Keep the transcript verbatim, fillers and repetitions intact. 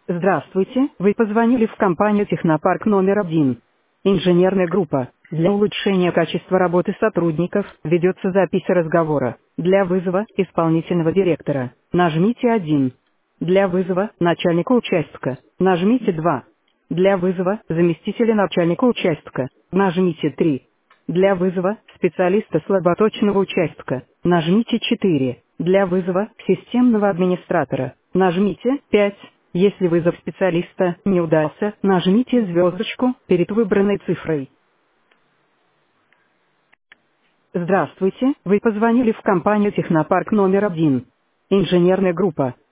Здравствуйте, вы позвонили в компанию «Технопарк» номер один. Инженерная группа. Для улучшения качества работы сотрудников ведется запись разговора. Для вызова исполнительного директора нажмите один. Для вызова начальника участка нажмите два. Для вызова заместителя начальника участка нажмите три. Для вызова специалиста слаботочного участка нажмите четыре. Для вызова системного администратора нажмите пять. Если вызов специалиста не удался, нажмите звездочку перед выбранной цифрой. Здравствуйте, вы позвонили в компанию «Технопарк» номер один. Инженерная группа.